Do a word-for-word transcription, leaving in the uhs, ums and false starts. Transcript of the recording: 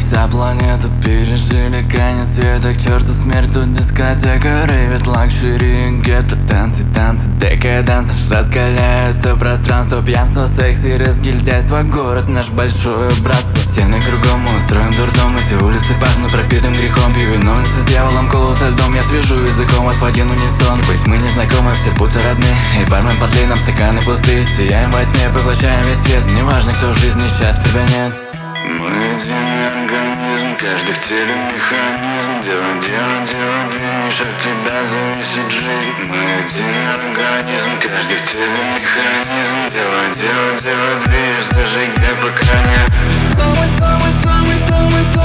Вся планета пережили конец света. К черту смерть, тут дискотека, рейвит, лакшери, гетто. Танцы, танцы, декаденс, раскаляется пространство. Пьянство, секс и разгильдяйство, город наш большое братство. Стены кругом, мы устроим дурдом. Эти улицы пахнут пропитым грехом. Пью вино с дьяволом, колу со льдом. Я свяжу языком вас в один унисон. Пусть мы не знакомы, все будто родные. И бармен подлей нам стаканы пустые. Сияем во тьме, поглощаем весь свет. Неважно, кто в жизни, сейчас тебя нет. Мы единый организм, каждый в теле механизм. Делай, делай, делай, двинешь, от тебя зависит жизнь. Мы единый организм, каждый в теле механизм. Делай, делай, делай, двинешь, зажигай пока нет. Самый-самый-самый-самый